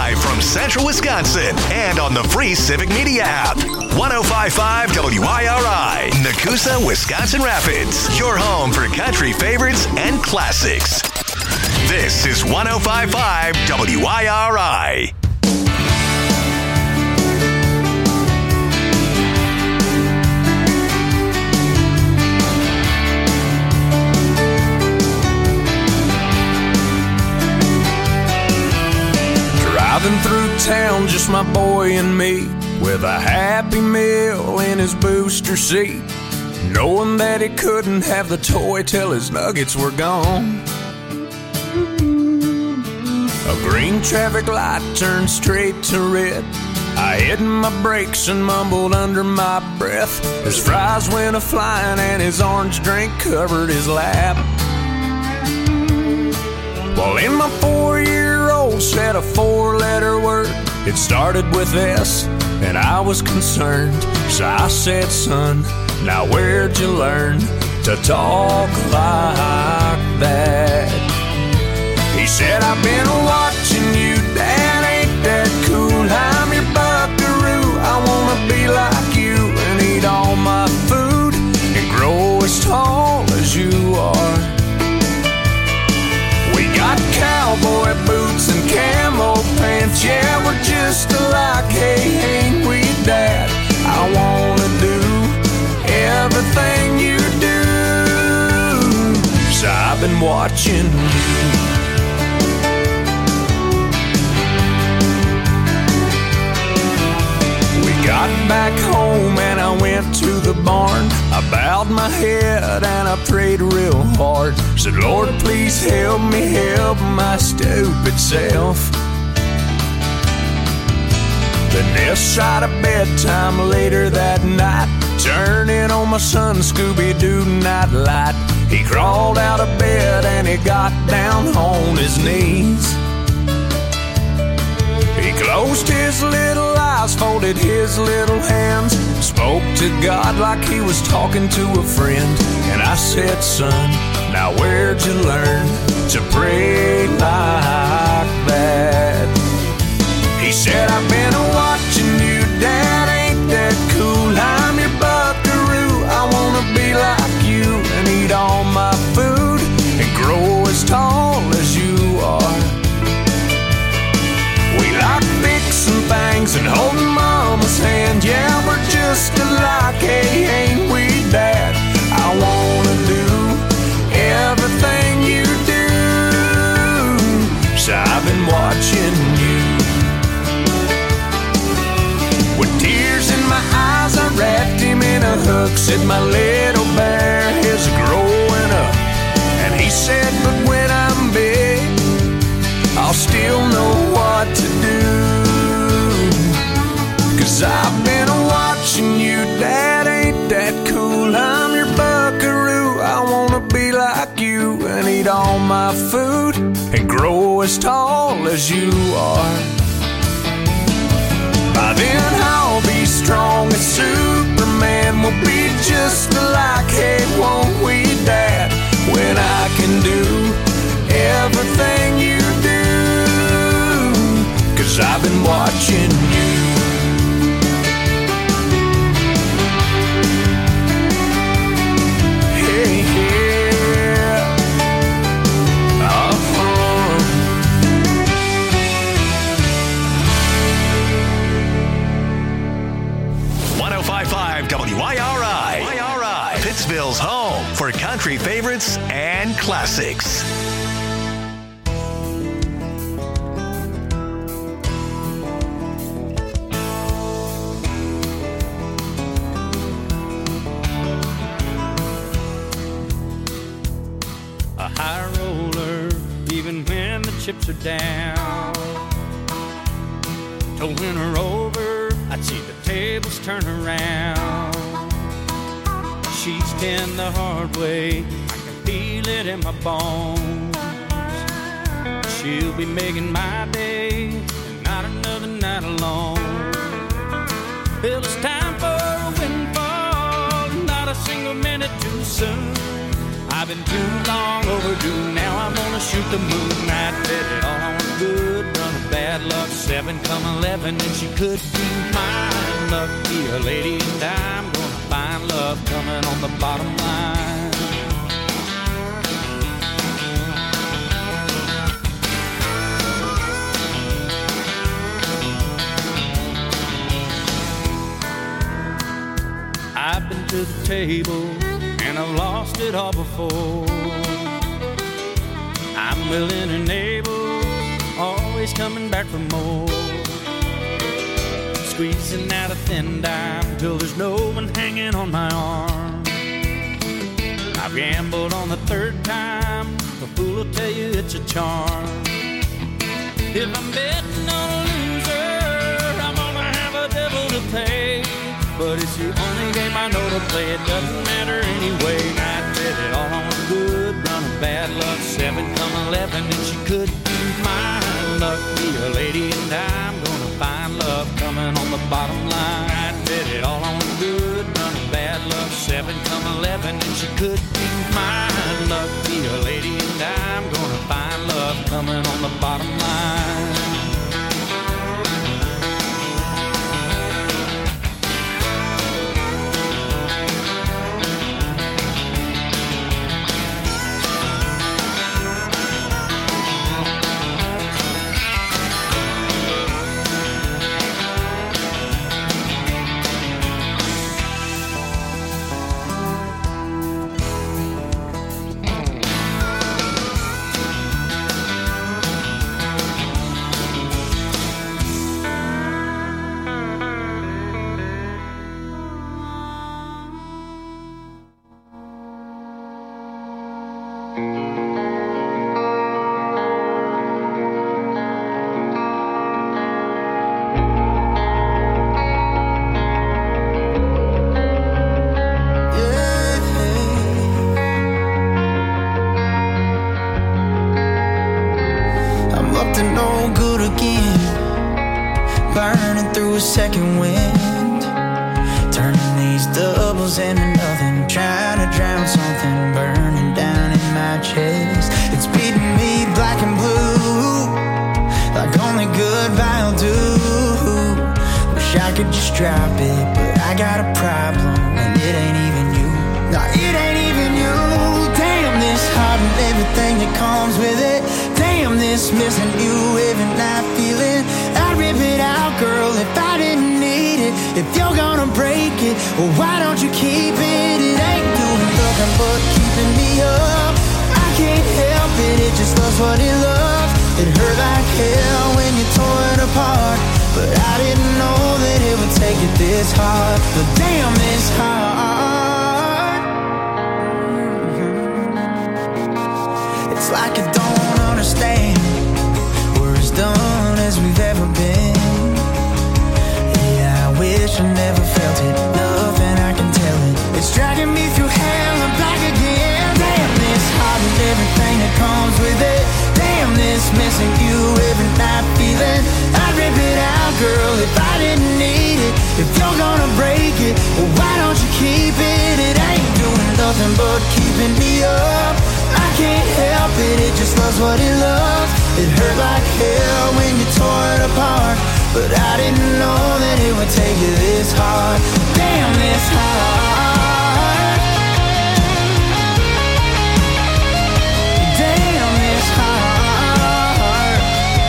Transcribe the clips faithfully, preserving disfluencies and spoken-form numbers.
Live from Central Wisconsin and on the free Civic Media app. one oh five point five W I R I, Nakusa, Wisconsin Rapids. Your home for country favorites and classics. This is one oh five point five W I R I. Driving through town, just my boy and me, with a Happy Meal in his booster seat, knowing that he couldn't have the toy till his nuggets were gone. A green traffic light turned straight to red. I hit my brakes and mumbled under my breath. His fries went a-flying and his orange drink covered his lap. Well, in my four-year-old said a four-letter word. It started with S, and I was concerned. So I said, son, now where'd you learn to talk like that? He said, I've been watching you, Dad, ain't that cool? I'm your buckaroo, I wanna be like you and eat all my food and grow as tall as you are. We got cowboy boots and camo pants, yeah, we're just alike, hey, ain't we, Dad? I wanna do everything you do, so I've been watching you. Got back home and I went to the barn. I bowed my head and I prayed real hard. Said, Lord, please help me help my stupid self. Then this side of bedtime later that night, turning on my son Scooby-Doo nightlight. He crawled out of bed and he got down on his knees. He closed his little eyes, folded his little hands, spoke to God like he was talking to a friend. And I said, son, now where'd you learn to pray like that? He said, I've been watching you, Dad, ain't that cool? I'm your buckaroo, I wanna be like you and eat all my food and grow as tall as you are. We like fixing things and holding Mama's hand. Yeah, we're just alike, hey, ain't we, Dad? I wanna do everything you do, so I've been watching you. With tears in my eyes, I wrapped him in a hook. Said my little bear is growing up. And he said, but when I'm big, I'll still know what to do. Cause I've been watching you, Dad, ain't that cool? I'm your buckaroo, I wanna be like you and eat all my food and grow as tall as you are. By then I'll be strong as Superman, we'll be just alike, hey, won't we, Dad? When I can do everything you do, cause I've been watching you. Hey, yeah. Uh-huh. one oh five point five W I R I. Pittsville's home for country favorites and classics. High roller, even when the chips are down. To win her over, I'd see the tables turn around. She's been the hard way, I can feel it in my bones. She'll be making my day, and not another night alone. Well, it's time for a windfall, not a single minute too soon. I've been too long overdue, now I'm gonna shoot the moon. I bet it all on good, run a bad luck, seven come eleven, and she could be mine. Lucky a lady, and I'm gonna find love coming on the bottom line. I've been to the table, and I've lost it all before. I'm willing and able, always coming back for more. Squeezing out a thin dime till there's no one hanging on my arm. I've gambled on the third time, the fool will tell you it's a charm. If I'm betting on a loser, I'm gonna have a devil to pay. But it's the only game I know to play, it doesn't matter anyway. I bet it all on good run of bad luck, seven come eleven, and she could be mine. Lucky a lady, and I'm gonna find love coming on the bottom line. I bet it all on good run of bad luck, seven come eleven, and she could be mine. Lucky a lady, and I'm gonna find love coming on the bottom line. Second wind, turning these doubles into nothing, trying to drown something burning down in my chest. It's beating me black and blue, like only goodbye will do. Wish I could just drop it, but I got a problem, and it ain't even you. No, it ain't even you. Damn, this heart and everything that comes with it. Damn, this missing you every night feeling. I'd rip it out, girl, if I didn't need it. If you're gonna break it, well, why don't you keep it? It ain't doing nothing but keeping me up. I can't help it, it just loves what it loves. It hurt like hell when you tore it apart, but I didn't know that it would take it this hard. But damn, this hard. Mm-hmm. It's like I don't understand. We're as done as we've ever been. Yeah, I wish I never felt it. Nothing I can tell it. It's dragging me through hell and back again. Damn, this heart and everything that comes with it. Damn, this missing you every night feeling. I'd rip it out, girl, if I didn't need it. If you're gonna break it, well, why don't you keep it? It ain't doing nothing but keeping me up. I can't help it, it just loves what it loves. It hurt like hell when you tore it apart, but I didn't know that it would take you this hard. Damn, this hard. Damn, this hard.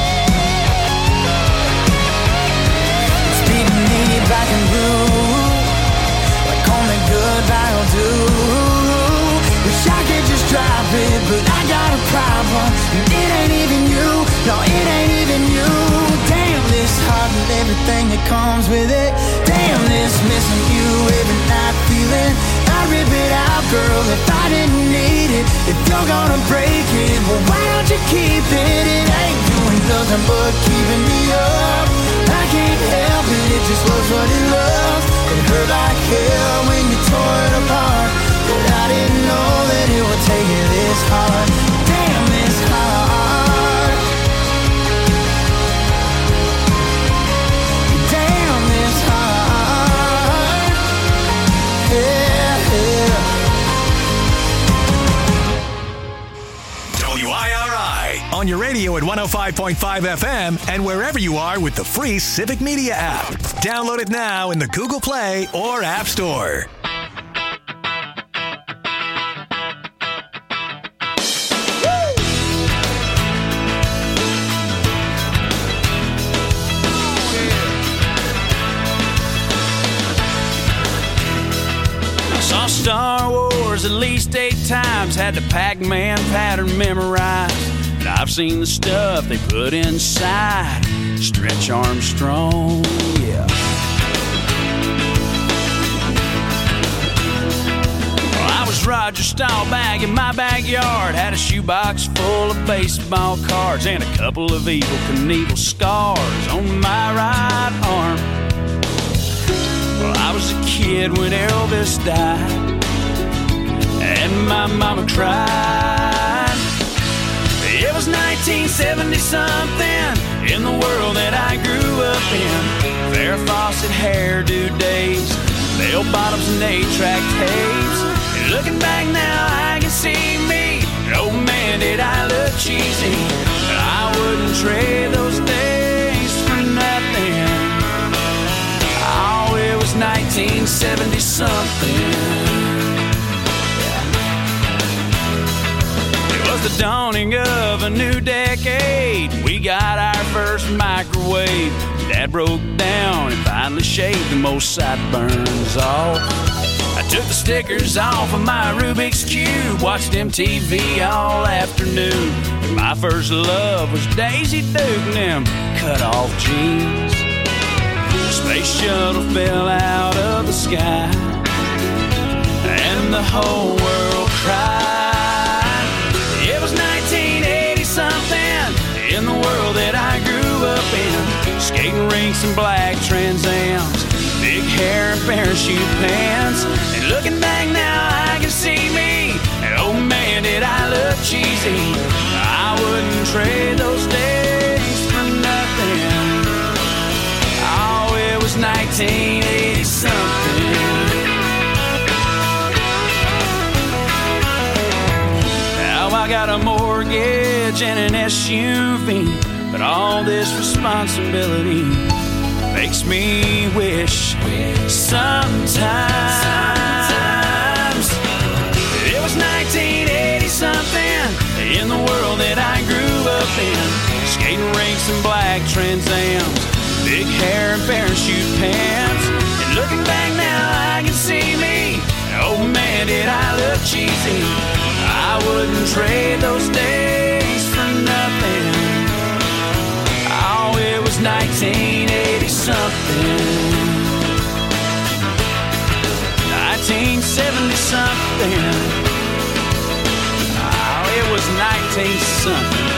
It's beating me black and blue, like only goodbye will do. Wish I could just drop it, but I got a problem, and it ain't even you. No, it ain't even you. Damn, this heart and everything that comes with it. Damn, this missing you every night feeling. I'd rip it out, girl, if I didn't need it. If you're gonna break it, well, why don't you keep it? It ain't doing nothing but keeping me up. I can't help it, it just loves what it loves. It hurt like hell when you tore it apart, but I didn't know that it would take you this hard. Damn, this hard. Damn, this hard. Yeah, yeah. W I R I on your radio at one oh five point five F M, and wherever you are with the free Civic Media app. Download it now in the Google Play or App Store. Saw Star Wars at least eight times, had the Pac-Man pattern memorized. And I've seen the stuff they put inside Stretch Armstrong, yeah. Well, I was Roger Staubach in my backyard, had a shoebox full of baseball cards and a couple of Evel Knievel scars on my right arm. Well, I was a kid when Elvis died, and my mama cried. It was nineteen seventy-something in the world that I grew up in. Farrah Fawcett hairdo days, bell bottoms and eight-track tapes. And looking back now, I can see me. Oh man, did I look cheesy. But I wouldn't trade those days for nothing. Oh, it was nineteen seventy-something. It was the dawning of a new decade. We got our first microwave. Dad broke down and finally shaved the most sideburns off. I took the stickers off of my Rubik's Cube, watched M T V all afternoon. My first love was Daisy Duke and them cut-off jeans. The space shuttle fell out of the sky, and the whole world cried. It was nineteen eighty-something in the world that I grew up in. Skating rinks and black Trans Ams, big hair and parachute pants. And looking back now, I can see me. And oh man, did I look cheesy. I wouldn't trade those days for nothing. Oh, it was nineteen eighty-something. I got a mortgage and an S U V, but all this responsibility makes me wish sometimes, sometimes it was nineteen eighty-something in the world that I grew up in. Skating rinks and black Trans Ams, big hair and parachute pants. And looking back now, I can see me. Oh man, did I look cheesy. I wouldn't trade those days for nothing. Oh, it was nineteen eighty-something. nineteen seventy-something. Oh, it was nineteen-something.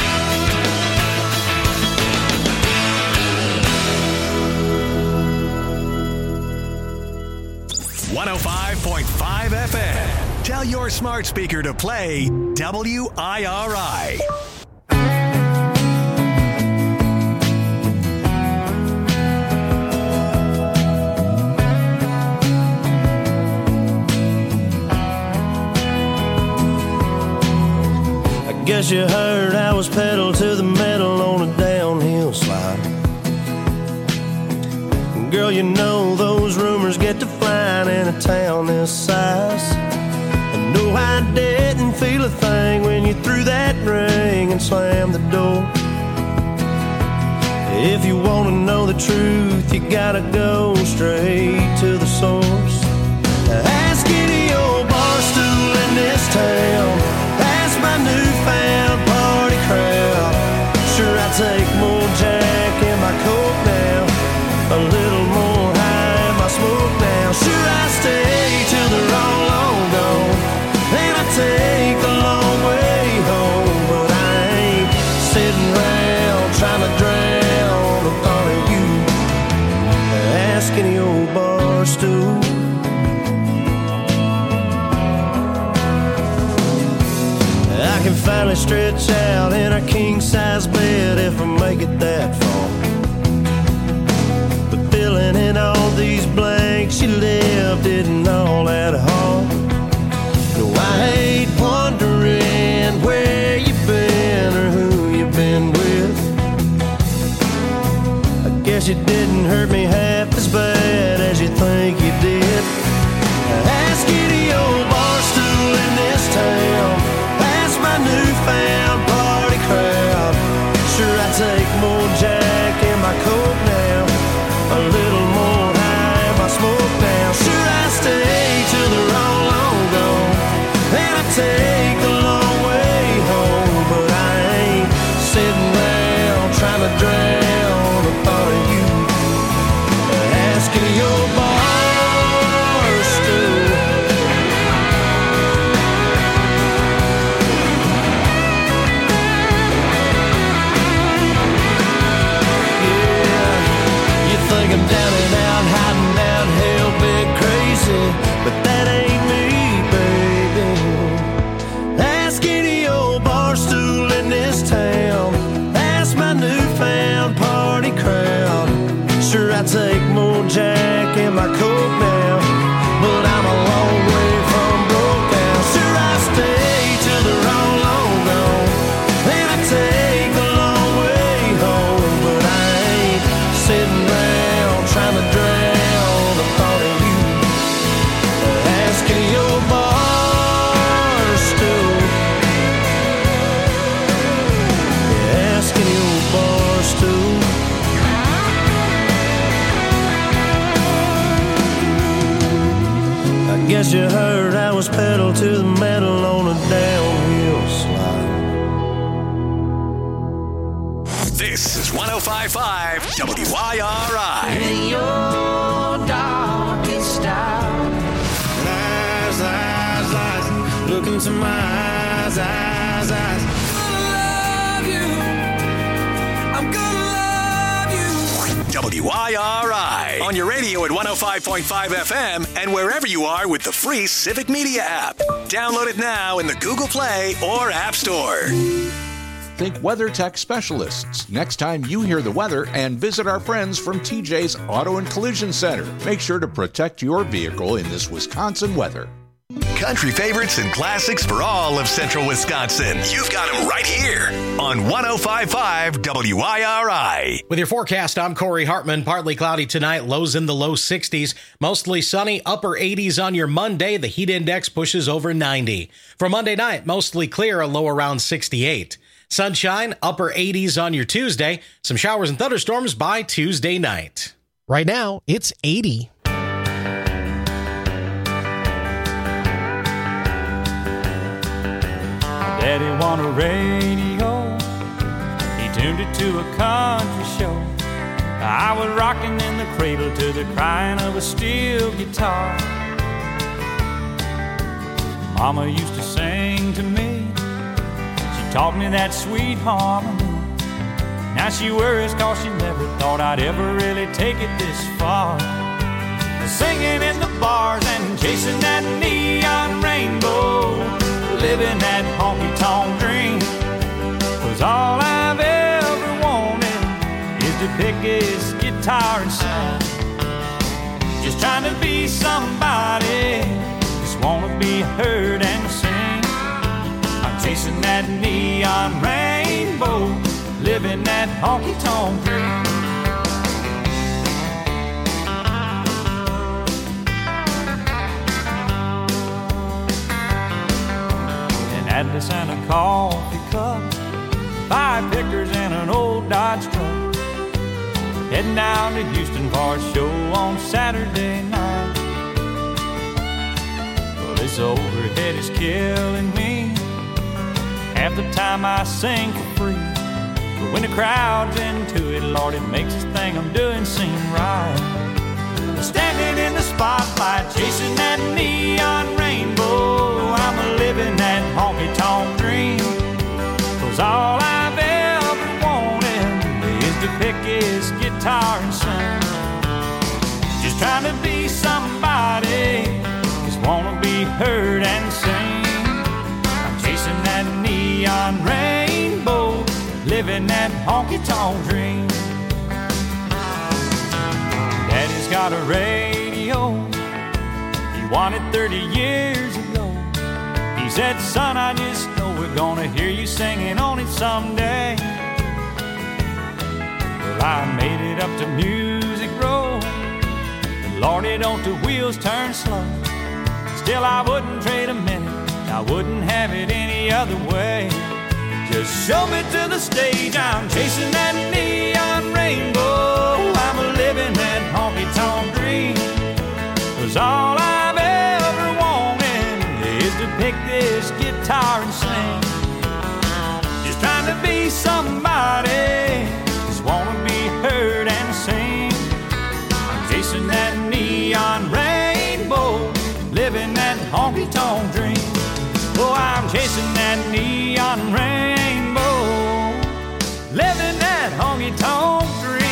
one oh five point five F M. Tell your smart speaker to play W I R I. I guess you heard I was pedal to the metal on a downhill slide. Girl, you know those rumors get to flying in a town this size. And no, I didn't feel a thing when you threw that ring and slammed the door. If you want to know the truth, you gotta go straight to the source. Ask any old bar stool in this town, ask my newfound party crowd. Sure, I take more Jack in my coat now, a little more high in my smoke now. Sure, I stay till they're all long gone, and I take the long way home. But I ain't sitting around trying to drown the thought of you. Ask any old bar stool. I can finally stretch out in a king-size bed if I make it that far. But filling in all these blanks you left isn't all that hard. No, I hate wondering where you've been or who guess you didn't hurt me half as bad as you think you did. Ask any old bar stool in this town, ask my newfound party crowd. Sure, I take more Jack in my coat now, a little more high in my smoke now. Sure, I stay till they're all long gone, and I take the long way home. But I ain't sitting down trying to drown the thought of you. Ask any old bar stool. Yeah, you think I'm down and out, hiding out, hell big crazy, but that ain't me, baby. Ask any old bar stool in this town, ask my newfound party crowd. Sure, I take more Jack in my coat now, but I'm a long way from broke now. Sure, I stay till they're all long gone, and I take the long way home. But I ain't sitting around trying to drown the thought of you. Ask any old bar stool. Ask any old bar stool. I guess you heard I was pedal to the metal on a downhill slide. This is one oh five point five W I R I. In your darkest hour, Eyes, eyes, eyes, look into my eyes, eyes, eyes. W I R I. On your radio at one oh five point five F M and wherever you are with the free Civic Media app. Download it now in the Google Play or App Store. Think WeatherTech specialists next time you hear the weather, and visit our friends from T J's Auto and Collision Center. Make sure to protect your vehicle in this Wisconsin weather. Country favorites and classics for all of central Wisconsin. You've got them right here on one oh five point five W I R I. With your forecast, I'm Corey Hartman. Partly cloudy tonight, lows in the low sixties. Mostly sunny, upper eighties on your Monday. The heat index pushes over ninety. For Monday night, mostly clear, a low around sixty-eight. Sunshine, upper eighties on your Tuesday. Some showers and thunderstorms by Tuesday night. Right now, it's eighty. Daddy won a radio, he tuned it to a country show. I was rocking in the cradle to the crying of a steel guitar. Mama used to sing to me, she taught me that sweet harmony. Now she worries cause she never thought I'd ever really take it this far. Singing in the bars and chasing that neon rainbow, living that honky-tonk dream was all I've ever wanted, is to pick his guitar and sing. Just trying to be somebody, just wanna be heard and sing. I'm chasing that neon rainbow, living that honky-tonk dream. Atlas and a coffee cup, five pickers and an old Dodge truck, heading down to Houston for a show on Saturday night. Well, this overhead is killing me, half the time I sing for free, but when the crowd's into it, Lord, it makes this thing I'm doing seem right. Standing in the spotlight, chasing that neon rainbow, I'm a living that honky-tonk dream. Cause all I've ever wanted is to pick his guitar and sing. Just trying to be somebody, just wanna be heard and sing. I'm chasing that neon rainbow, living that honky-tonk dream. Daddy's got a radio, he won it thirty years ago. He said, son, I just know we're gonna hear you singing on it someday. Well, I made it it up to Music Road. Lordy, don't the wheels turn slow. Still, I wouldn't trade a minute. I wouldn't have it any other way. Just show me to the stage. I'm chasing that neon rainbow. I'm a living that honky-tonk dream. 'Cause all I've ever wanted is to pick this guitar and sing. Just trying to be somebody. Just wanna be heard and sing. I'm chasing that neon rainbow, living that honky-tonk dream. Oh, I'm chasing that neon rainbow, living that honky-tonk dream.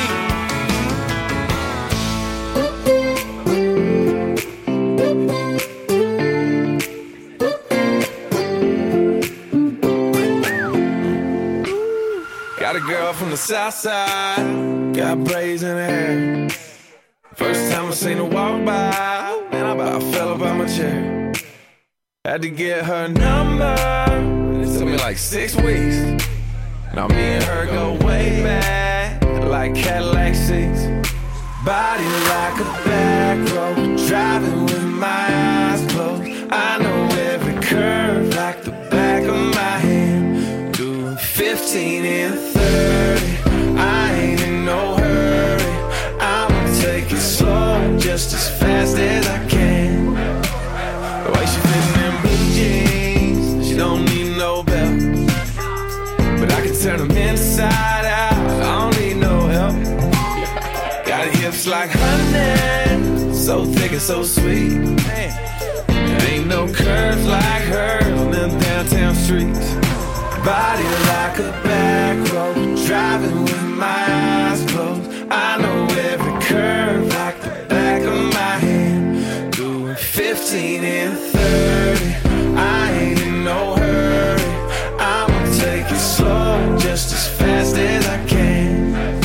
Got a girl from the south side, got braids in her hair. First time I seen her walk by, man, I about fell up out my chair. Had to get her number, it took me like six weeks. Now me and her go way back, like Cadillac seats. Body like a back road, driving with my eyes closed. I know every curve like the back of my hand. Doing fifteen and thirty, I ain't in no hurry. I'ma take it slow, just as fast as I can. The way she fits in them blue jeans, she don't need no belt. But I can turn them inside out, I don't need no help. Got hips like honey, so thick and so sweet. Man, there ain't no curves like hers on them downtown streets. Body like a back road, driving with my eyes closed. I know every curve like the back of my hand. Doing fifteen and thirty, I ain't in no hurry. I'ma take it slow, just as fast as I can.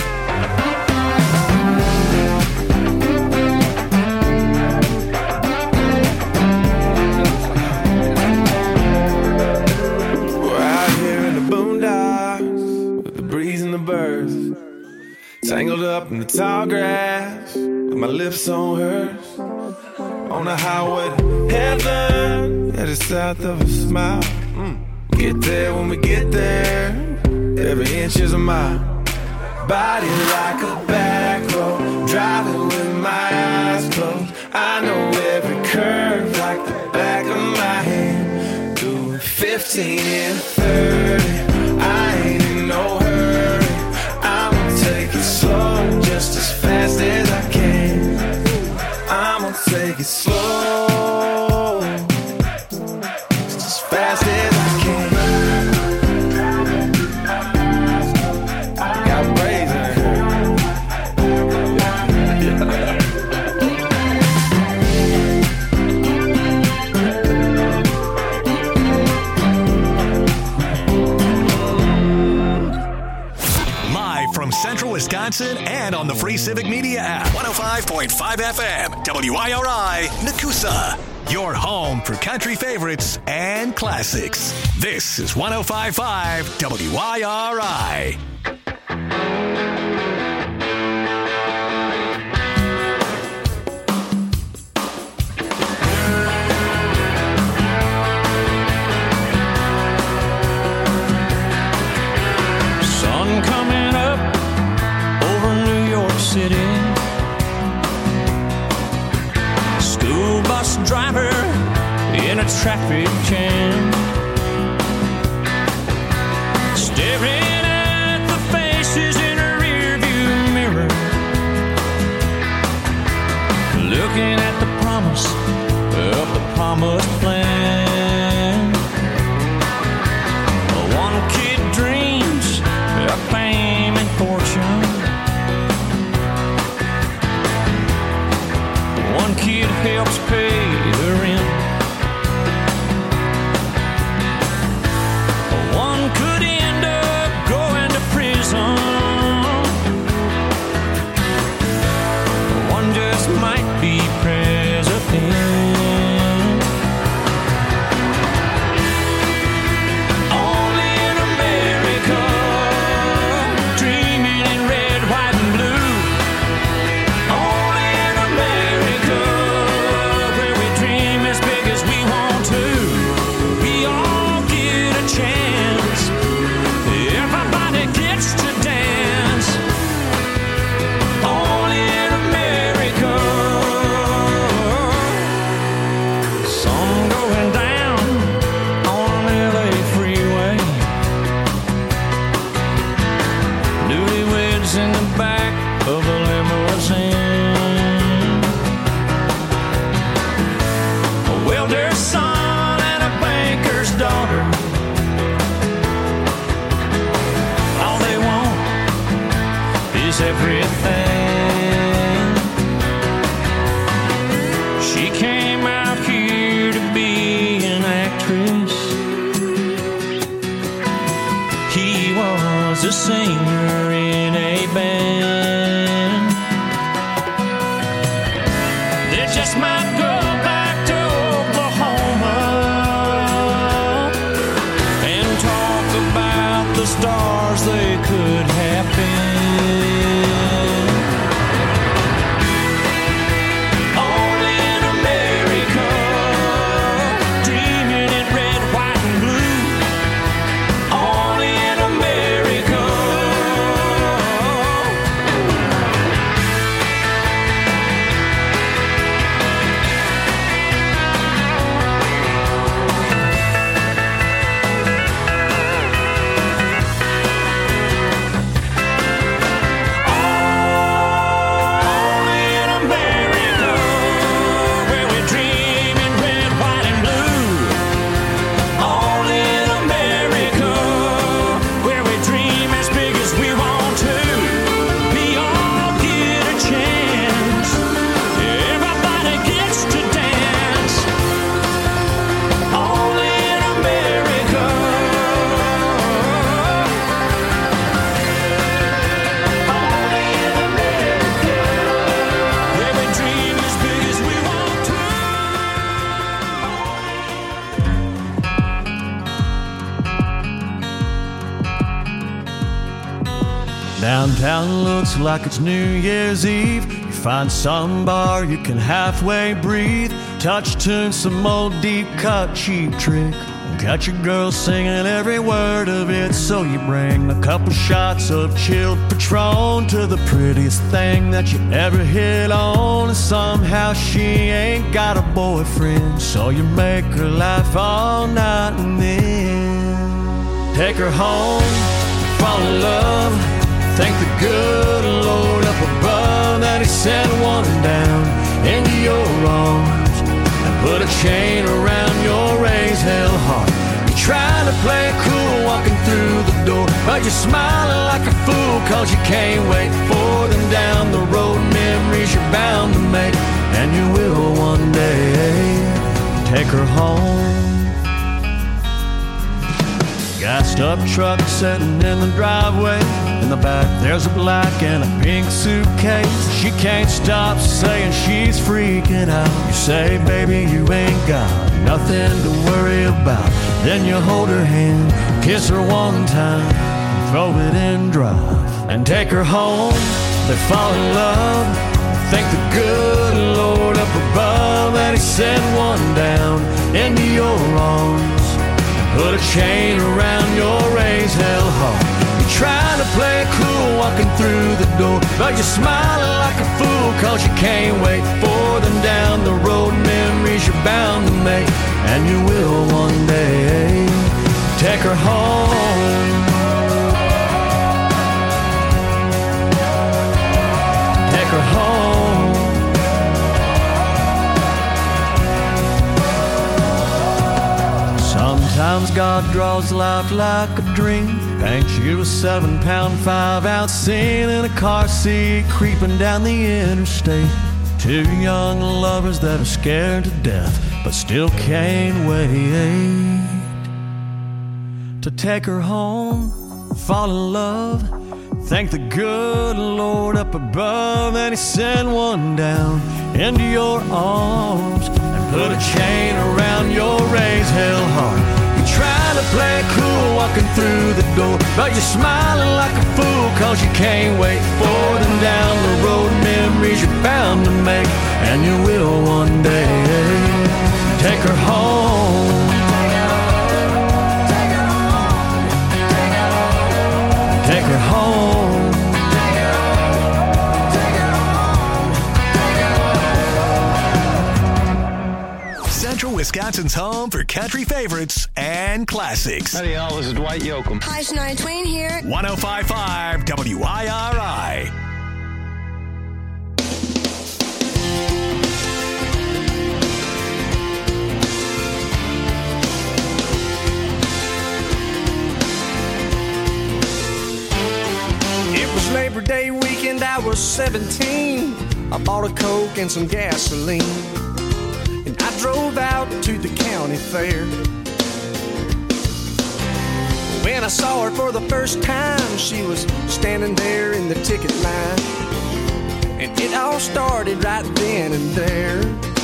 Tangled up in the tall grass, with my lips on hers. On the highway to heaven, headed south of a smile. Mm. Get there when we get there, every inch is a mile. Body like a back road, driving with my eyes closed. I know every curve like the back of my hand. Doing fifteen and thirty, I ain't in no hurry. Take it slow, just as fast as I can. I'ma take it slow, just as fast as I can. Got braids in her hair. From Central Wisconsin and on the free Civic Media app. one oh five point five F M, W I R I, Nakusa. Your home for country favorites and classics. This is one oh five point five W I R I. Sun coming up over New York City. School bus driver in a traffic jam, staring at the faces in a rearview mirror, looking at the promise of the promised plan. One kid dreams of fame and fortune. One kid helps pay the rent. kids in the back of a limousine. A welder's son and a banker's daughter. All they want is everything. She came out here to be an actress. He was a singer in a band. They just might go back to Oklahoma and talk about the stars they could have been. Only in America, dreaming in red, white, and blue. Only in America. Only in America, where we dream in red, white, and blue. Only in America, where we dream as big as we want to. We all get a chance. Everybody gets to dance. Only in America. Only in America, where we dream as big as we want to. Downtown looks like it's New Year's Eve. You find some bar you can halfway breathe. Touch tune, some old deep cut cheap trick. Got your girl singing every word of it. So you bring a couple shots of chilled Patron to the prettiest thing that you ever hit on. And somehow she ain't got a boyfriend, so you make her laugh all night and then take her home, fall in love. Thank the good Lord up above that He sent one down into your arms and put a chain around your raised hell heart. You're trying to play it cool walking through the door, but you're smiling like a fool cause you can't wait for them down the road. Memories you're bound to make, and you will one day take her home. Gassed up truck sitting in the driveway. In the back there's a black and a pink suitcase. She can't stop saying she's freaking out. You say, baby, you ain't got nothing to worry about. Then you hold her hand, kiss her one time, throw it in drive, and take her home. They fall in love. Thank the good Lord up above that He sent one down into your arms. Put a chain around your raised hell heart. You're trying to play it cool walking through the door, but you're smiling like a fool cause you can't wait for them down the road. Memories you're bound to make, and you will one day take her home. Take her home. Sometimes God draws life like a dream, paints you a seven pound, five ounce scene in a car seat creeping down the interstate. Two young lovers that are scared to death but still can't wait to take her home, fall in love. Thank the good Lord up above that He sent one down into your arms and put a chain around your raised hell heart. Trying to play it cool walking through the door, but you're smiling like a fool cause you can't wait for them down the road. Memories you're bound to make, and you will one day take her home. Take her home. Take her home. Central Wisconsin Wisconsin's home for country favorites and classics. Howdy, y'all. This is Dwight Yoakam. Hi, Shania Twain here. one oh five point five W I R I. Labor Day weekend, I was seventeen. I bought a Coke and some gasoline, and I drove out to the county fair. When I saw her for the first time, she was standing there in the ticket line, and it all started right then and there.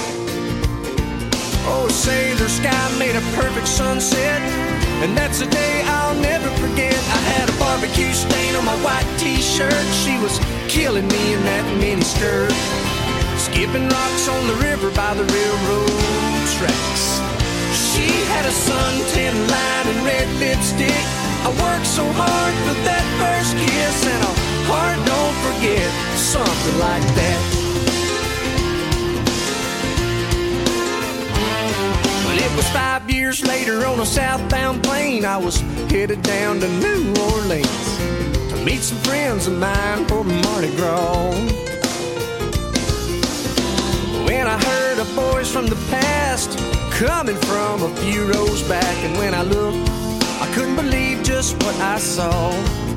Oh, say the sky made a perfect sunset, and that's a day I'll never forget. I had a barbecue stain on my white t-shirt. She was killing me in that mini skirt, skipping rocks on the river by the railroad tracks. She had a suntan line and red lipstick. I worked so hard for that first kiss, and a heart don't forget, something like that. It was five years later on a southbound plane. I was headed down to New Orleans to meet some friends of mine for Mardi Gras. When I heard a voice from the past coming from a few rows back, and when I looked, I couldn't believe just what I saw.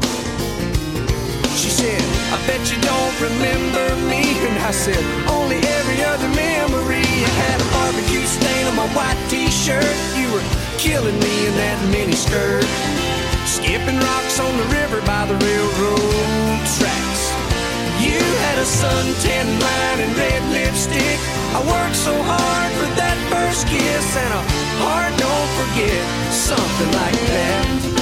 She said, I bet you don't remember me. And I said, only every other memory. I had a barbecue stain on my white t-shirt. You were killing me in that mini skirt, skipping rocks on the river by the railroad tracks. You had a suntan line and red lipstick. I worked so hard for that first kiss, and a heart don't forget, something like that.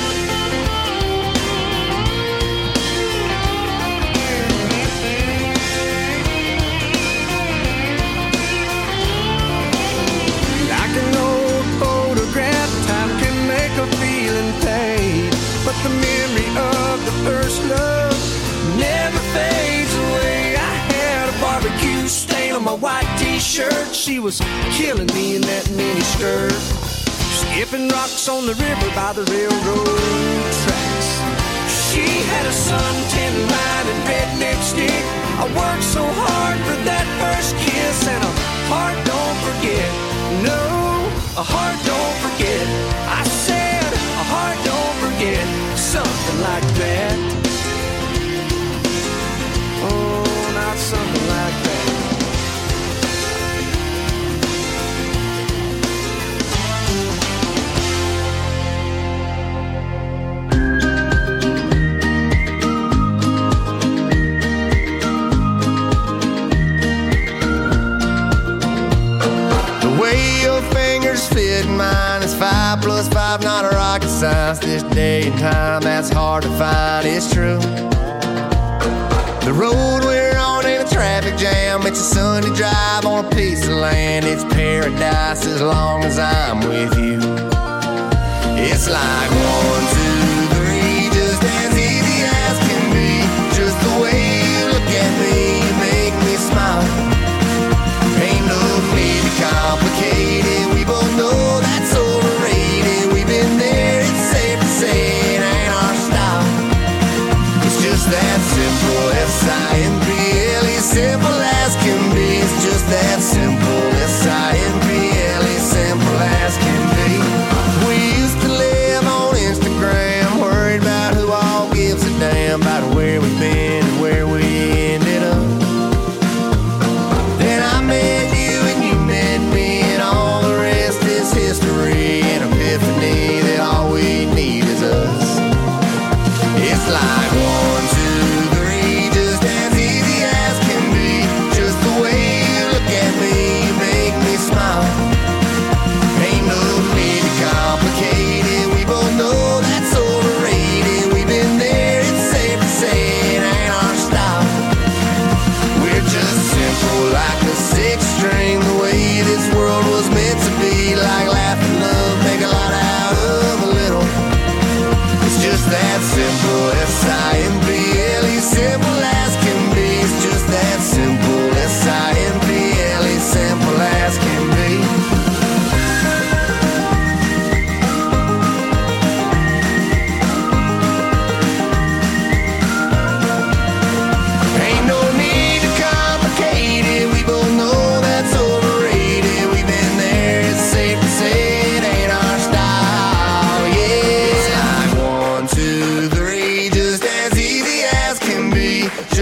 But the memory of the first love never fades away. I had a barbecue stain on my white t-shirt. She was killing me in that mini skirt, skipping rocks on the river by the railroad tracks. She had a suntan line and red lipstick. I worked so hard for that first kiss, and a heart don't forget. No, a heart don't forget. I said a heart don't forget, something like that. Oh, not something like that. The way your fingers fit mine is five plus five, not a rocket science. This day and time, that's hard to find, it's true. The road we're on ain't a traffic jam. It's a Sunday drive on a piece of land. It's paradise as long as I'm with you. It's like one, two, three, just as easy as can be. Just the way you look at me, you make me smile. Ain't no need to complicate it. We both know that's overrated. We've been there, it's safe to say it ain't our style. It's just that simple, S I N P L E, simple as can be. It's just that simple, S I N P L E, simple as can be. We used to live on Instagram.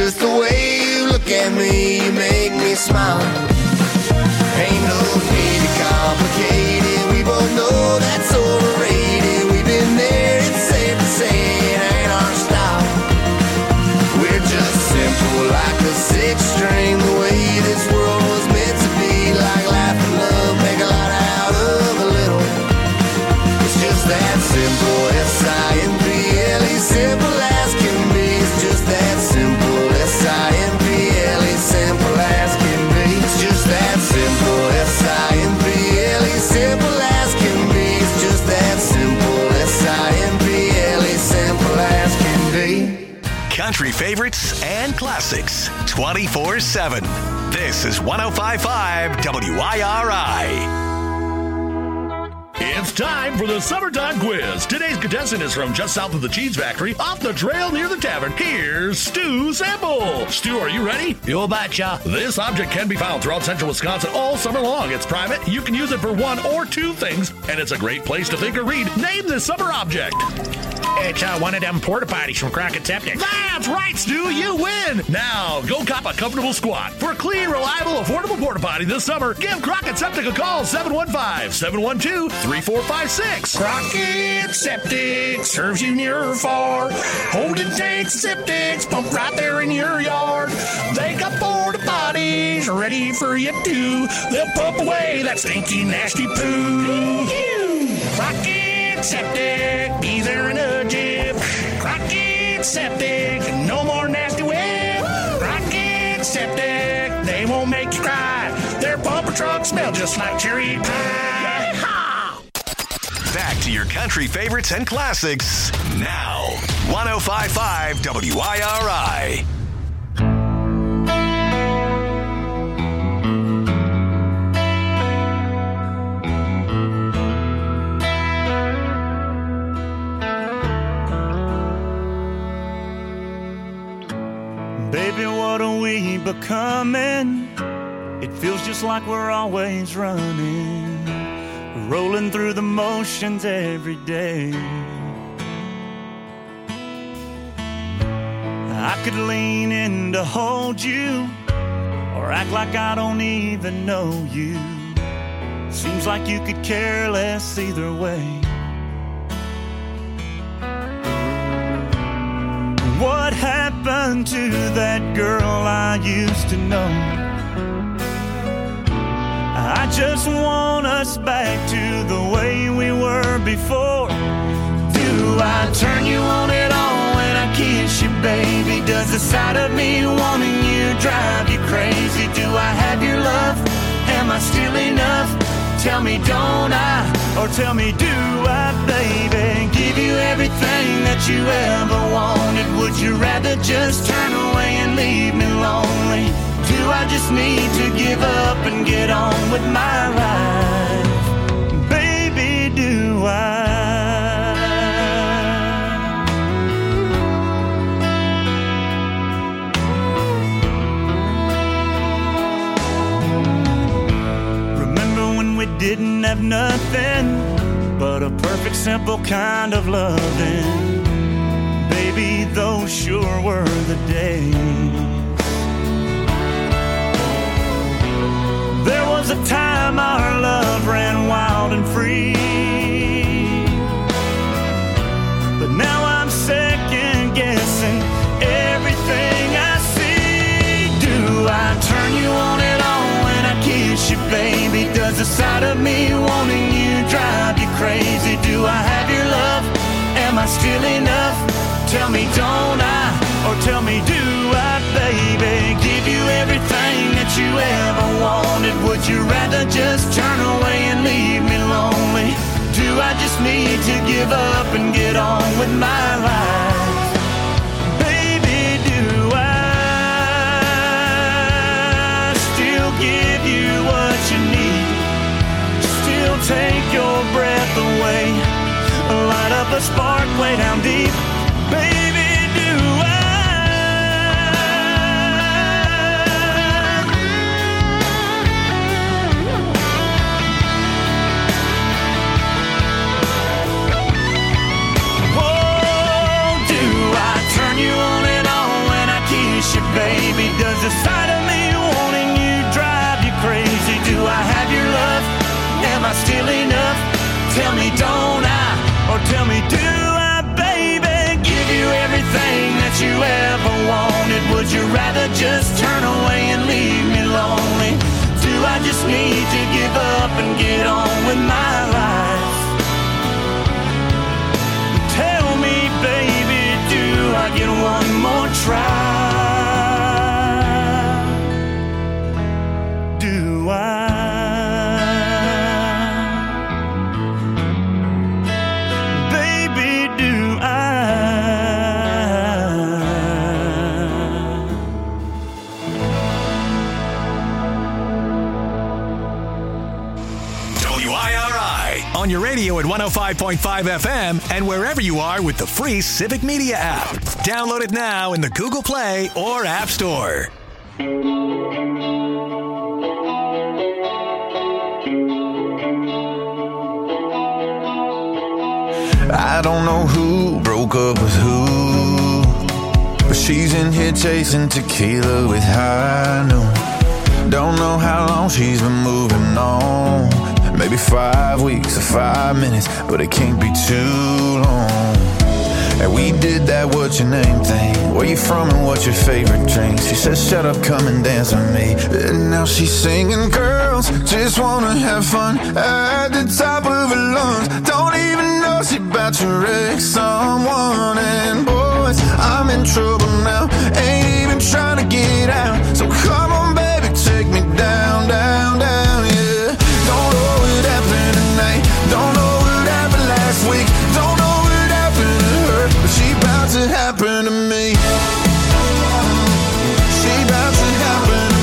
just the way you look at me, you make me smile. Ain't no need to complicate it, we both know that's overrated. We've been there, it's safe to say it ain't our style. We're just simple like a six string, the way this world was meant to be. Like laugh and love, make a lot out of a little. It's just that simple, S I M P L E, simple as can be. It's just that simple, S I M P L E, simple as can be. It's just that simple, S I M P L E, simple as can be. It's just that simple, S I M P L E, simple as can be. Country favorites and classics twenty-four seven. This is one oh five point five W I R I. It's time for the Summertime Quiz. Today's contestant is from just south of the cheese factory, off the trail near the tavern. Here's Stu Sample. Stu, are you ready? You betcha. This object can be found throughout central Wisconsin all summer long. It's private. You can use it for one or two things, and it's a great place to think or read. Name this summer object. It's uh, one of them porta potties from Crockett Septic. That's right, Stu. You win. Now, go cop a comfortable squat. For a clean, reliable, affordable porta potty this summer, give Crockett Septic a call, seven one five, seven one two, three four five six. Crockett Septic serves you near or far. Holding tanks, septics, pump right there in your yard. They got porta potties ready for you too. They'll pump away that stinky, nasty poo. Crockett Septic, be there in a jiff. Crockett Septic, no more nasty whip. Crockett Septic, they won't make you cry. Their pumper trucks smell just like cherry pie. Back to your country favorites and classics now. one oh five point five W I R I. Baby, what are we becoming? It feels just like we're always running, rolling through the motions every day. I could lean in to hold you, or act like I don't even know you. Seems like you could care less either way. What happened to that girl I used to know? I just want us back to the way we were before. Do I turn you on at all when I kiss you, baby? Does the sight of me wanting you drive you crazy? Do I have your love? Am I still enough? Tell me, don't I? Or tell me, do I, baby? Give you everything that you ever wanted. Would you rather just turn away and leave me lonely? Do I just need to give up and get on with my life? Baby, do I? Remember when we didn't have nothing but a perfect, simple kind of loving? Baby, those sure were the days. There was a time our love ran wild and free, but now I'm second guessing everything I see. Do I turn you on at all when I kiss you, baby? Does the sight of me wanting you drive you crazy? Do I have your love? Am I still enough? Tell me, don't I? Or tell me, do I, baby? Give you everything that you ever wanted. Would you rather just turn away and leave me lonely? Do I just need to give up and get on with my life? Baby, do I still give you what you need? Still take your breath away, light up a spark way down deep. Baby, do I? Oh, do I turn you on and on when I kiss you, baby? baby, does the sight of me wanting you drive you crazy? Do I have your love? Am I still enough? Tell me, don't I? Or tell me, do I, baby? Give you everything that you ever wanted. Would you rather just turn away and leave me lonely? Do I just need to give up and get on with my life? Tell me, baby, do I get one more try? Do I? Baby, do I? W I R I on your radio at one oh five point five F M and wherever you are with the free Civic Media app. Download it now in the Google Play or App Store. I don't know who broke up with who, but she's in here chasing tequila with high noon. Don't know how long she's been moving on. Maybe five weeks or five minutes, but it can't be too long. And we did that what's your name thing. Where you from and what's your favorite drink? She said shut up, come and dance with me. And now she's singing, girls just wanna have fun at the top of her lungs. Don't even know she about to wreck someone. And boys, I'm in trouble now, ain't even trying to get out. So come on baby, take me down, down, down, yeah. Don't know what happened tonight, don't know what happened last week, don't know what happened to her, but she about to happen to me. She about to happen to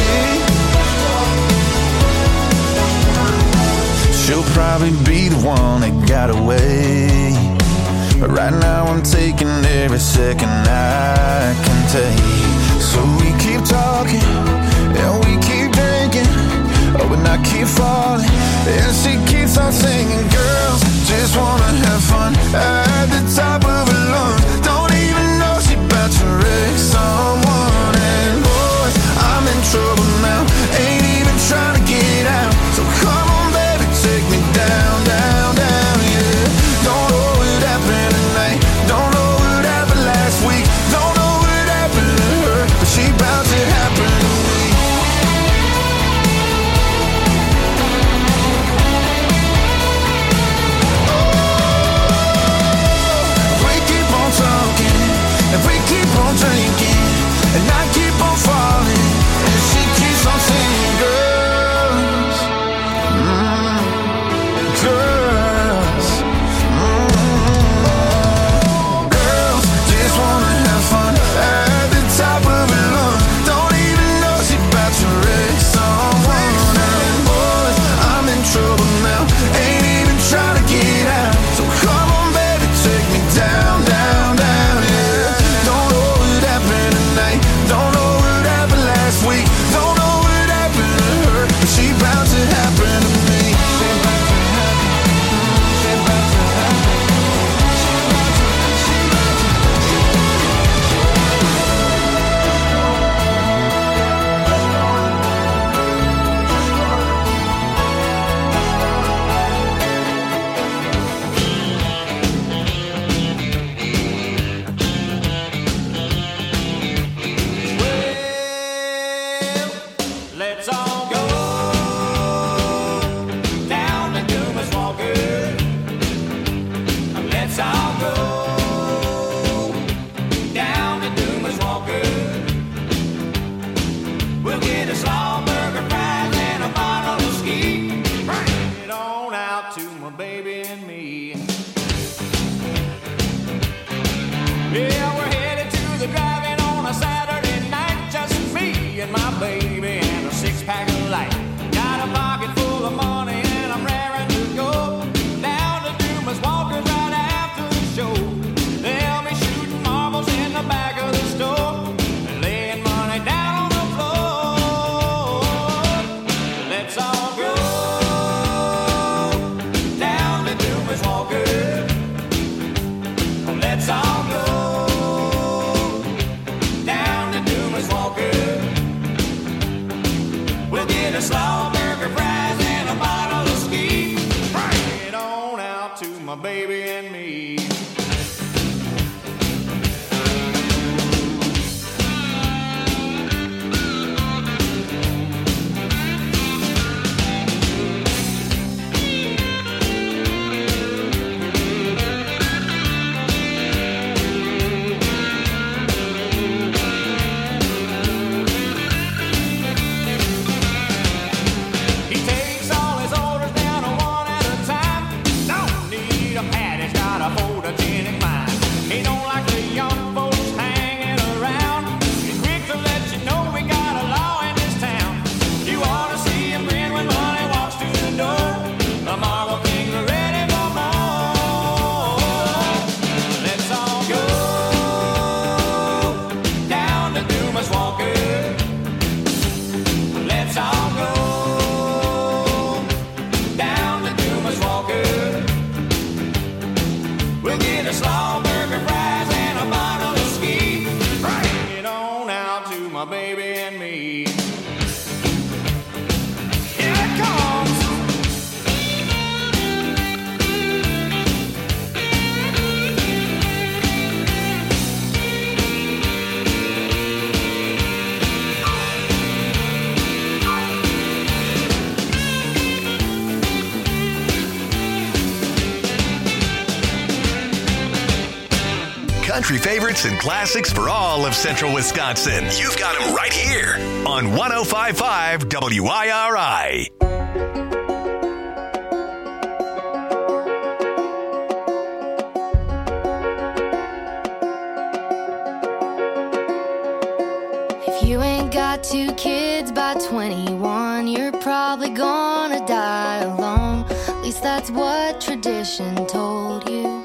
me. She'll probably be the one that got away, but right now I'm taking every second I can take. So we keep talking and we keep drinking, oh, and I keep falling, and she keeps on singing. Girls just wanna have fun at the top of her lungs. Don't even know she about to wreck someone. And boys, I'm in trouble now, ain't even trying to get out. So come on baby, take me down, down, down, yeah. Don't know what happened tonight, don't know what happened last week, don't know what happened to her, but she about to happen to me. If we keep on drinking and I keep on falling, and she keeps on singing, girls, mm, girls, mm, girls just wanna have fun at the top of her lungs. Don't even know she about to wreck someone. And boys, I'm in trouble now, ain't even trying to get out. So come on baby, take me down, down, down, yeah. Don't know what happened last week, don't know what happened to her, but she about to happen to me. She about to happen, she about to happen, she about Let's all go down to Dumas Walker. Let's all go down to Dumas Walker. We'll get a slaw burger, fries, and a bottle of ski. Bring it on out to my baby and me. Yeah, we're headed to the drive-in on a Saturday night, just me and my baby. Six-pack of light. Got a pocket full of money and I'm raring to go down to Dumas Walker's right after the show. They'll be shooting marbles in the back of the store and laying money down on the floor. Let's all go down to Dumas Walker. Let's all go down to Dumas Walker. baby and me. Country favorites and classics for all of Central Wisconsin. You've got them right here on one oh five point five W I R I. If you ain't got two kids by twenty-one, you're probably gonna die alone. At least that's what tradition told you.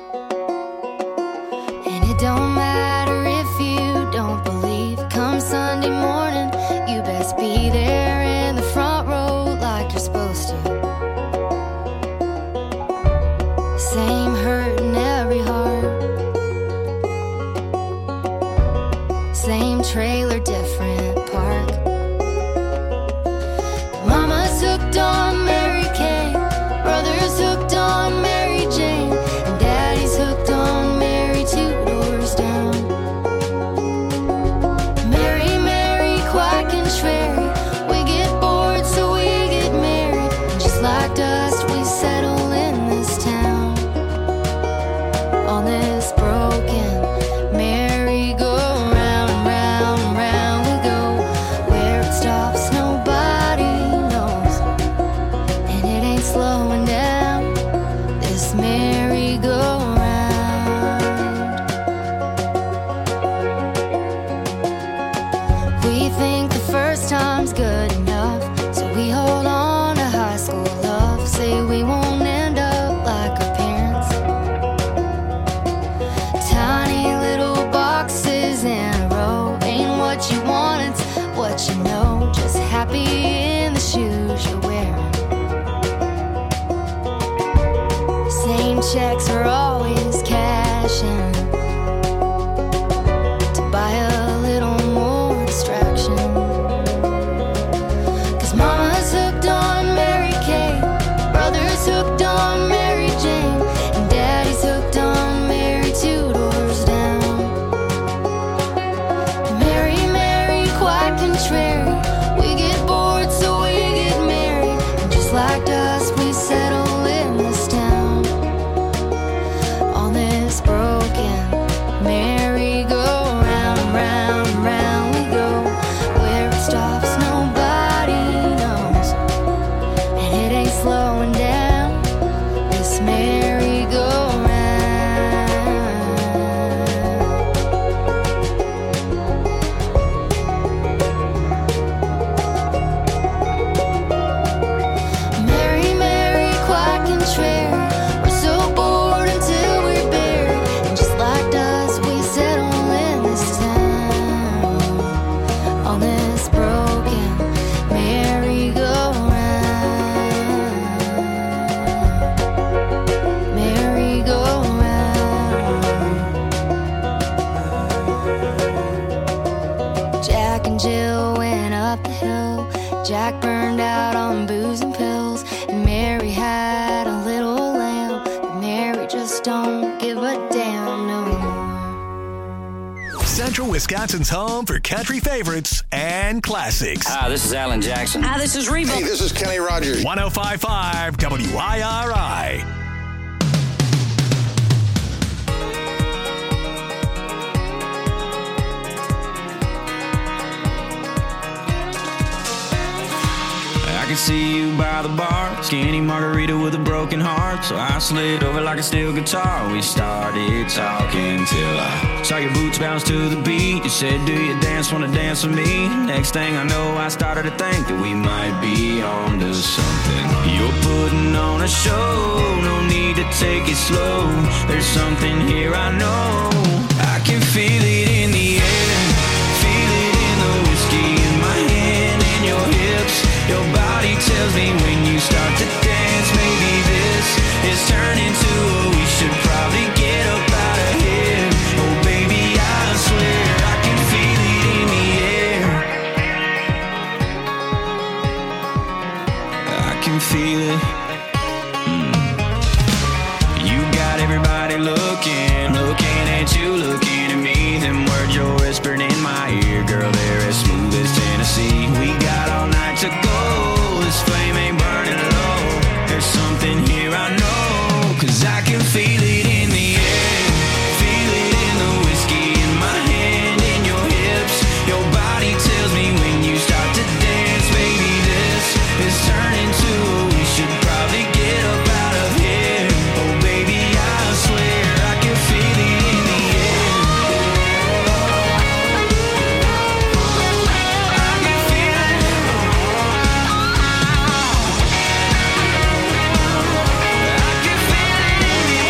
Don't matter if you don't believe. Come Sunday morning, you best be there in the front row like you're supposed to. Same hurt in every heart. Same trailer, different park. Mama's hooked on Mary Kay, brother's hooked on Mary Jane, and daddy's hooked on Mary too. We get bored, so we get married. And just like dust, we settle in this town. On this broken merry-go-round, round, round we go. Where it stops, nobody knows. And it ain't slowing down, this merry-go-round. We think the first time's good enough, so we hold on to high school love. Say we won't end up like our parents. Tiny little boxes in a row. Ain't what you want, it's what you know. Just happy in the shoes you're wearing. Same checks are always cashing to buy a little more distraction. Mama's hooked on Mary Kay, brother's hooked on Mary Jane, and daddy's hooked on Mary two doors down. Mary, Mary, quite contrary. We get bored, so we get married. And just like dust, we settle in this town. On this broken merry-go-round, round, round we go. Where it stops, nobody knows. And it ain't slowing down, this merry-go-round. Mary, Mary, quite contrary. We're so bored until we're buried. And just like dust, we settle in this town. On this broken merry-go-round. Merry-go-round. Jack and Jill went up the hill. Jack burned out on booze and pills, and Mary had a little lamb, but Mary just don't Central Wisconsin's home for country favorites and classics. Hi, this is Alan Jackson. Hi, this is Reba. Hey, this is Kenny Rogers. one oh five point five W I R I. I could see you by the bar, skinny margarita with a broken heart. So I slid over like a steel guitar. We started talking till I saw your boots bounce to the beat. You said, do you dance, wanna dance with me? Next thing I know, I started to think that we might be on to something. You're putting on a show, no need to take it slow. There's something here I know. I can feel it in the air, feel it in the whiskey in my hand and your hips. Your body tells me when you start to dance, maybe this is turning to a we should probably get up out of here. Oh baby, I swear I can feel it in the air. I can feel it. Mm. You got everybody looking, looking at you, looking at me. Them words you're whispering in my ear, girl, they're as smooth as Tennessee. We got all night to go, this flame ain't burning low. There's something here I know, cause I can feel it in the air, feel it in the whiskey in my hand and your hips. Your body tells me when you start to dance, baby, this is turning to a we should probably get up out of here. Oh baby, I swear I can feel it in the air. I can feel it. I can feel it in the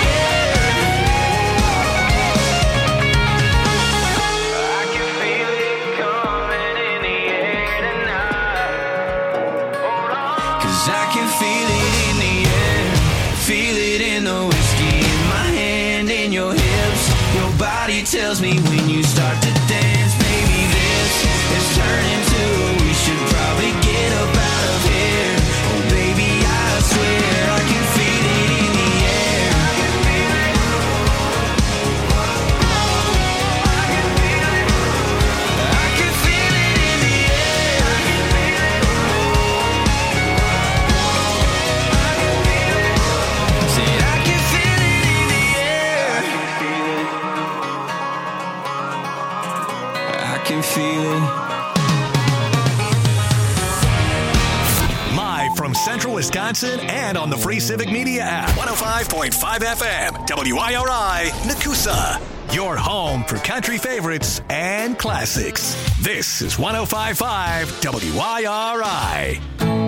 air. I can feel it coming in the air tonight. Hold on. Cause I can feel it in the air, feel it in the whiskey in my hand and your hips. Your body tells me when you start to dance, baby, this is turning to we should probably get up out of here. Oh baby, I swear I can feel it in the air. I can feel it. I can feel it in the air. I can feel it. I can feel it. Said I can feel it in the air. I can feel it. Live from Central Wisconsin and on the free Civic Media app. one oh five point five F M, W I R I, Nakusa. Your home for country favorites and classics. This is one oh five point five W I R I.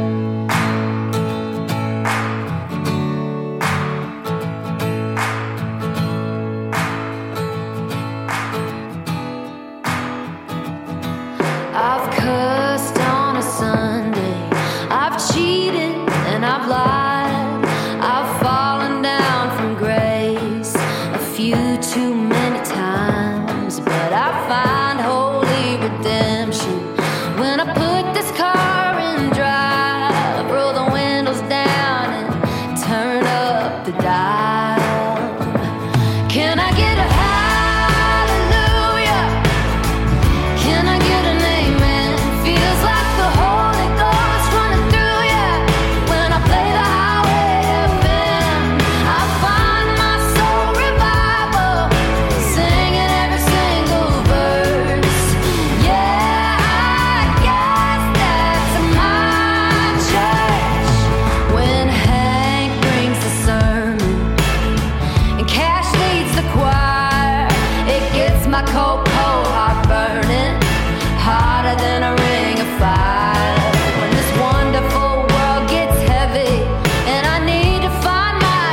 I've cussed on a Sunday. I've cheated and I've lied. I've fallen down from grace a few too many times. But I find holy redemption when I put this car in drive. Roll the windows down and turn up the dial. Can I get a hallelujah? Can I get an amen? Feels like the Holy Ghost running through ya when I play the highway F M. I find my soul revival, singing every single verse. Yeah, I guess that's my church. When Hank brings the sermon and Cash leads the choir, it gets my cold, cold heart burning hotter than a ring of fire. When this wonderful world gets heavy and I need to find my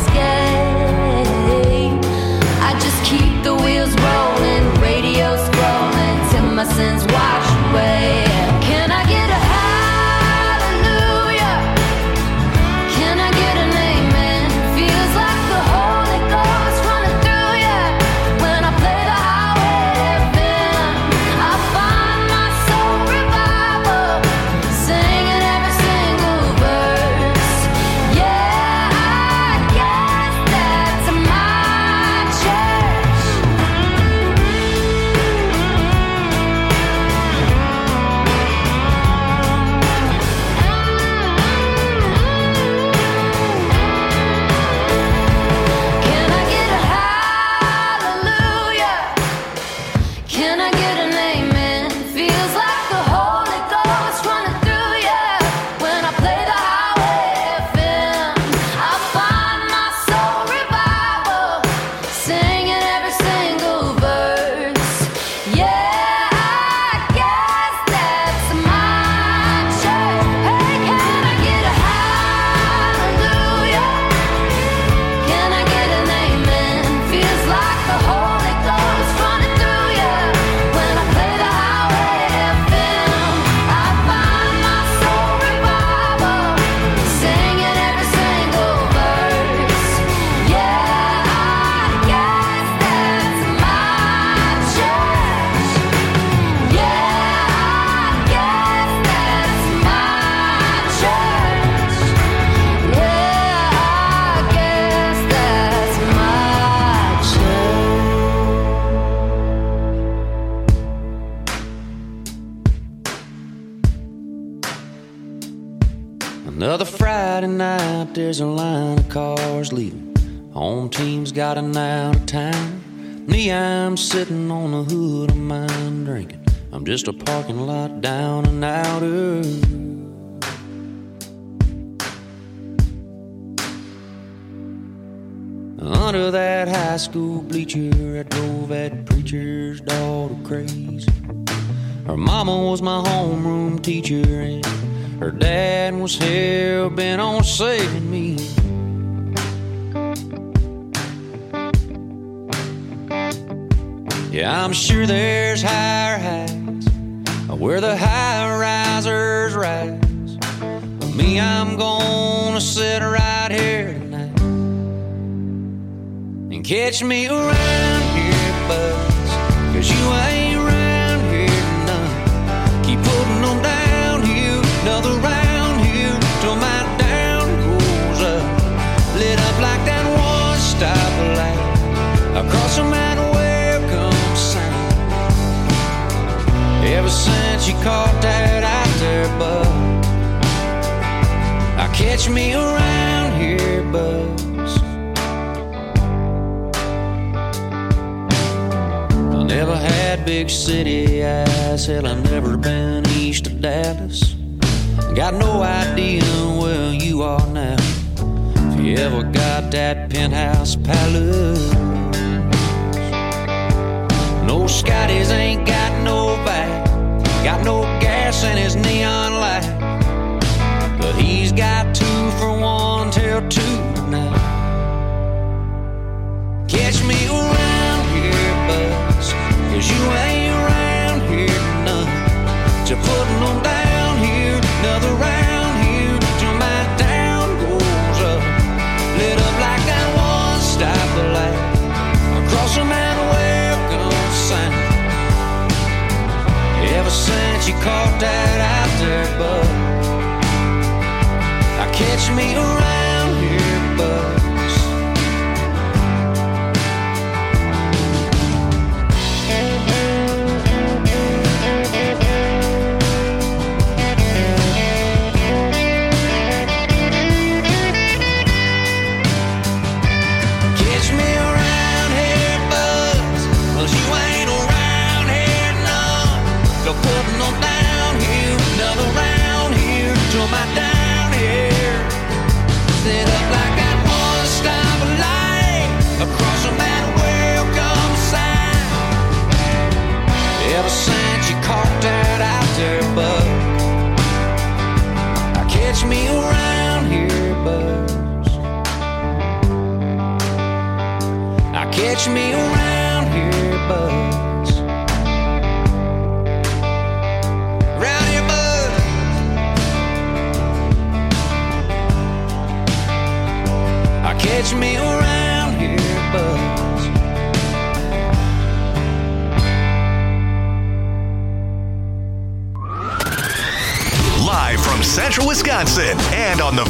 escape, I just keep the wheels rolling, radio scrolling till my sins wash away. Can I get a hallelujah? Can I get an amen? Feels like the Holy Ghost running through ya when I play the highway F M. I find my soul Another Friday night, there's a line of cars leaving. Home team's got an out of town. Me, I'm sitting on the hood of mine drinking. I'm just a parking lot down and outer. Under that high school bleacher, I drove that preacher's daughter crazy. Her mama was my homeroom teacher, and her dad was hell-bent on saving me. Yeah, I'm sure there's higher heights where the high-risers rise. But me, I'm gonna sit right here tonight and catch me around here, buzz, 'cause you ain't around here none. Keep putting them downhill, another round here till my down goes up. Lit up like that one-stop light across the mountain. Ever since you caught that out there, bud, I catch me around here, buzz. I never had big city eyes, hell, I've never been east of Dallas. Got no idea where you are now, if you ever got that penthouse palace. No Scotties ain't got no back, got no gas in his neon light, but he's got two for one till two tonight. Catch me around here, buzz, 'cause you ain't around here none. Just putting them down here, another round here till my down goes up. Lit up like that one-stop light across the mountain. Ever since you caught that out there, bud, I catch me around here, buzz. Catch me around here, buzz, 'cause you ain't around here none. Go putting them down here, another round here till my down here. Set up like that one-stop light across a man welcome sign. Ever since you caught that out there, bud, I catch me around here, buzz. I catch me around here, buzz. Catch me around here, buzz. Live from Central Wisconsin and on the